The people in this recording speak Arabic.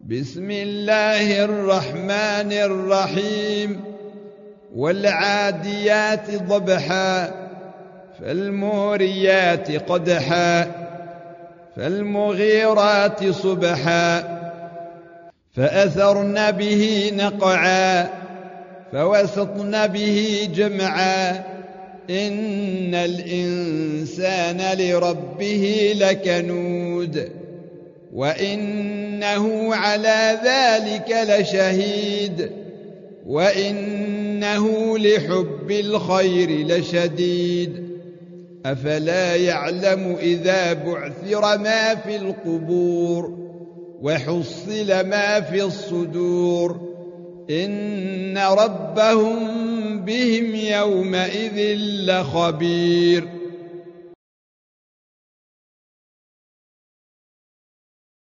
بسم الله الرحمن الرحيم والعاديات ضبحا فالموريات قدحا فالمغيرات صبحا فأثرن به نقعا فوسطن به جمعا إن الإنسان لربه لكنود وإنه على ذلك لشهيد وإنه لحب الخير لشديد أفلا يعلم إذا بعثر ما في القبور وحصل ما في الصدور إن ربهم بهم يومئذ لخبير